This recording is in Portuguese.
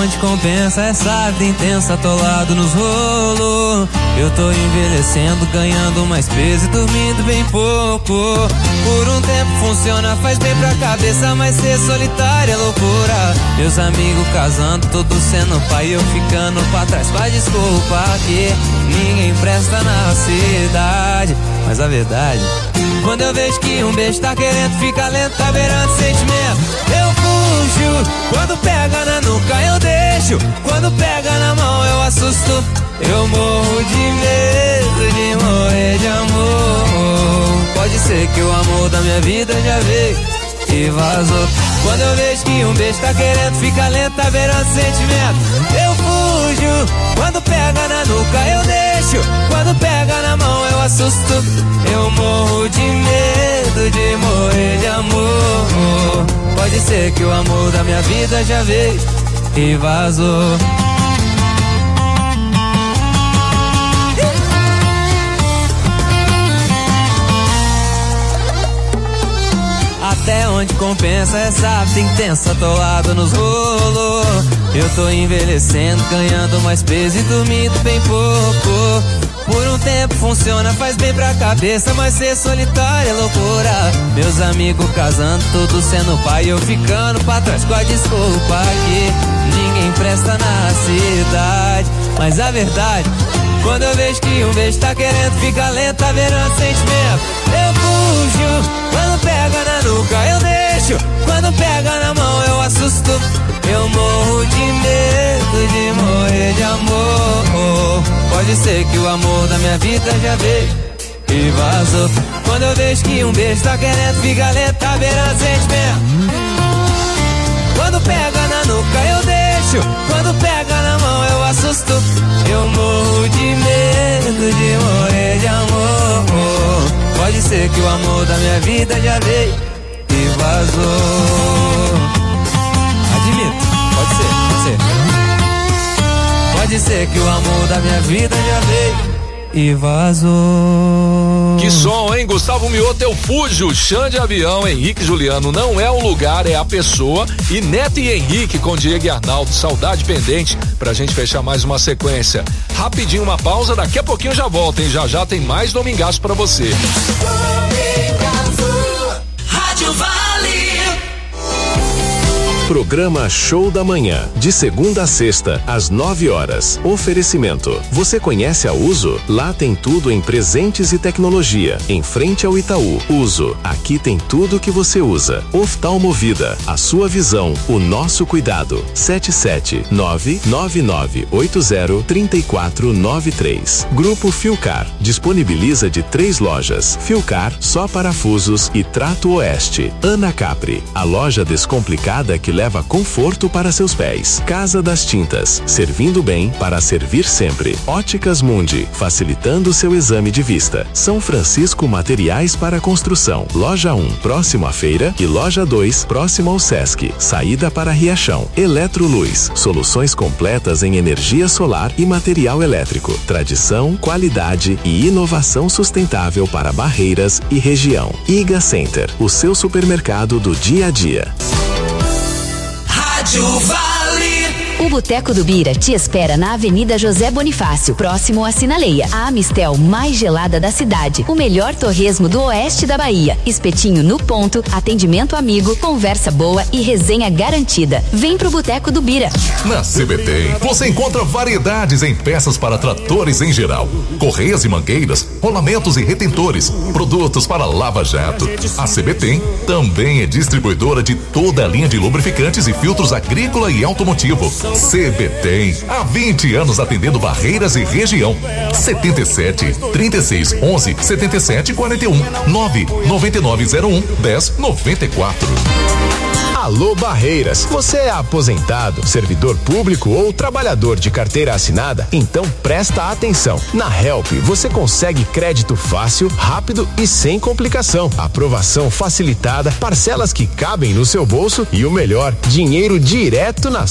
onde compensa essa vida intensa, atolado nos rolos. Eu tô envelhecendo, ganhando mais peso e dormindo bem pouco. Por um tempo funciona, faz bem pra cabeça, mas ser solitário é loucura. Meus amigos casando, todos sendo pai, eu ficando pra trás. Faz desculpa que ninguém presta na cidade, mas a verdade, quando eu vejo que um beijo tá querendo ficar lento, tá beirando sentimento, eu fujo. Quando pega na nuca eu deixo, quando pega na mão eu assusto. Eu morro de medo de morrer de amor. Pode ser que o amor da minha vida já veio e vazou. Quando eu vejo que um beijo tá querendo ficar lento, tá beirando sentimento, eu fujo. Quando pega na nuca eu deixo, quando pega na mão eu assusto. Eu morro de medo de morrer de amor. Pode ser que o amor da minha vida já veio e vazou. Até onde compensa essa vida intensa, atolado nos rolos. Eu tô envelhecendo, ganhando mais peso e dormindo bem pouco. Por um tempo funciona, faz bem pra cabeça, mas ser solitário é loucura. Meus amigos casando, todos sendo pai, eu ficando pra trás com a desculpa que ninguém presta na cidade, mas a verdade, quando eu vejo que um beijo tá querendo ficar lento, tá beirando sentimento, eu fujo. Quando pega na nuca eu deixo, quando pega na mão eu assusto. Eu morro de medo de morrer de amor. Pode ser que o amor da minha vida já veio e vazou. Quando eu vejo que um beijo tá querendo ficar lento, tá beirando sentimento, quando pega na nuca eu deixo, quando pega na mão eu assusto. Eu morro de medo de morrer de amor. Pode ser que o amor da minha vida já veio e vazou. Admito, pode ser. Pode ser que o amor da minha vida já veio e vazou. Que som, hein? Gustavo Mioto, eu fujo. Xande Avião, Henrique Juliano, não é o lugar, é a pessoa. E Neto e Henrique com Diego e Arnaldo, Saudade Pendente, pra gente fechar mais uma sequência. Rapidinho uma pausa, daqui a pouquinho já volta, hein? Já tem mais Domingaço pra você. Rádio Vale. Programa Show da Manhã, de segunda a sexta, às 9 horas. Oferecimento. Você conhece a Uso? Lá tem tudo em presentes e tecnologia. Em frente ao Itaú. Uso. Aqui tem tudo que você usa. Oftalmovida. A sua visão, o nosso cuidado. 77999803493. Grupo Filcar. Disponibiliza de 3 lojas. Filcar, só parafusos e Trato Oeste. Ana Capri. A loja descomplicada que leva conforto para seus pés. Casa das Tintas, servindo bem para servir sempre. Óticas Mundi, facilitando seu exame de vista. São Francisco Materiais para Construção. Loja 1, próximo à feira, e loja 2, próximo ao Sesc. Saída para Riachão. Eletroluz, soluções completas em energia solar e material elétrico. Tradição, qualidade e inovação sustentável para Barreiras e região. Iga Center, o seu supermercado do dia a dia. Rádio Vale. O Boteco do Bira te espera na Avenida José Bonifácio, próximo à Sinaleia. A Amistel mais gelada da cidade. O melhor torresmo do oeste da Bahia. Espetinho no ponto, atendimento amigo, conversa boa e resenha garantida. Vem pro Boteco do Bira. Na CBT, você encontra variedades em peças para tratores em geral. Correias e mangueiras, rolamentos e retentores, produtos para lava-jato. A CBT também é distribuidora de toda a linha de lubrificantes e filtros agrícola e automotivo. CBT, há 20 anos atendendo Barreiras e região. 77 36 11 77 41 99901 1094. Alô Barreiras, você é aposentado, servidor público ou trabalhador de carteira assinada? Então presta atenção. Na Help você consegue crédito fácil, rápido e sem complicação. Aprovação facilitada, parcelas que cabem no seu bolso e o melhor, dinheiro direto na